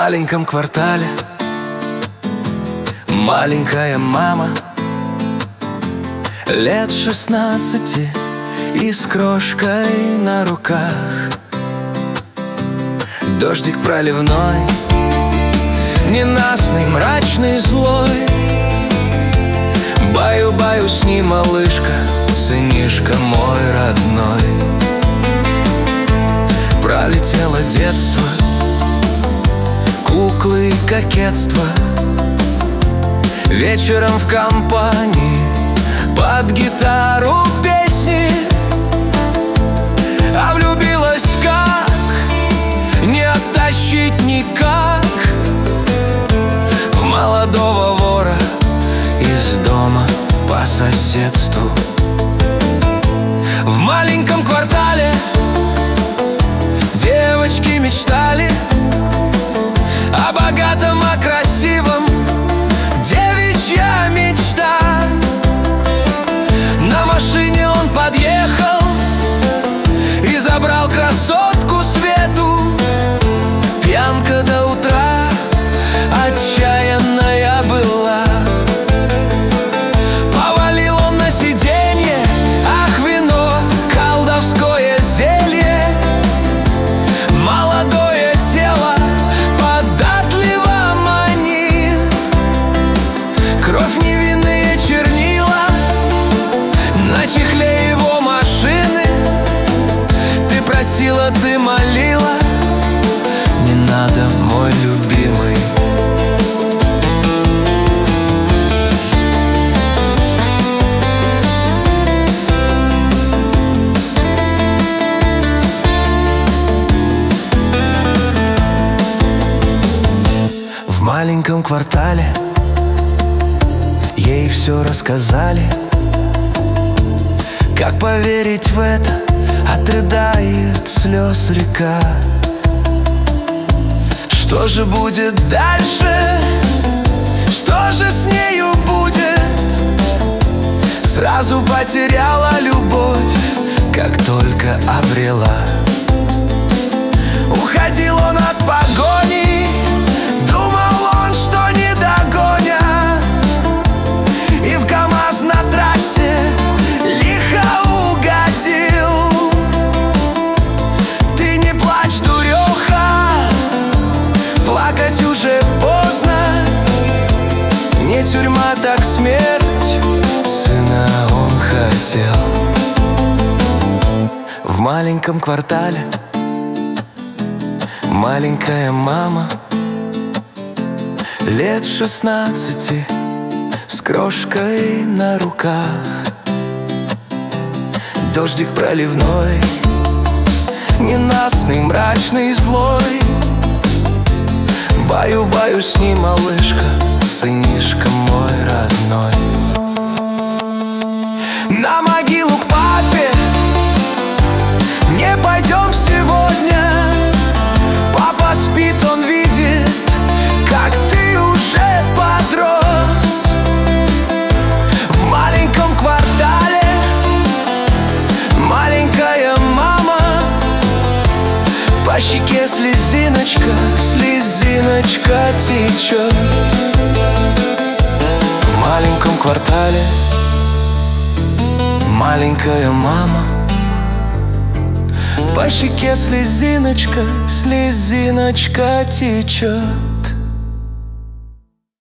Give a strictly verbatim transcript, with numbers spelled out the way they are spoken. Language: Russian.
маленьком квартале маленькая мама, лет шестнадцати и с крошкой на руках. Дождик проливной, ненастный, мрачный, злой. Баю-баю с ним, малышка, сынишка мой родной. Пролетело детство, куклы и кокетство. Вечером в компании под гитару песни. А влюбилась как, не оттащить никак, в молодого вора из дома по соседству. В маленьком квартале девочки мечтали о богатом, о красивом. Девичья мечта. На машине он подъехал и забрал красотку Свету. Пьянка до утра отчаянная была. Повалил он на сиденье, ах, вино, колдовское зелье. Молодое тело податливо манит. Кровь, невинные чернила на чехле его машины. Ты просила, ты молила, не надо, мой любимый. В маленьком квартале ей все рассказали. Как поверить в это, отрыдает слез река. Что же будет дальше? Что же с нею будет? Сразу потеряла любовь, как только обрела. Уходил он от погони, думал он, что не догонят. И в КамАЗ на трассе лихо угодил. Ты не плачь, дуреха, плакать уже поздно. Не тюрьма, так смерть, сына он хотел. В маленьком квартале маленькая мама, лет шестнадцати, с крошкой на руках. Дождик проливной, ненастный, мрачный, злой. Баю-баю с ним, малышка, сынишка мой родной. На могилу к папе не пойдем сегодня. Папа спит, он видит, как ты уже подрос. В маленьком квартале маленькая мама, по щеке слезиночка, слезиночка течет. В маленьком квартале маленькая мама, по щеке слезиночка, слезиночка течет.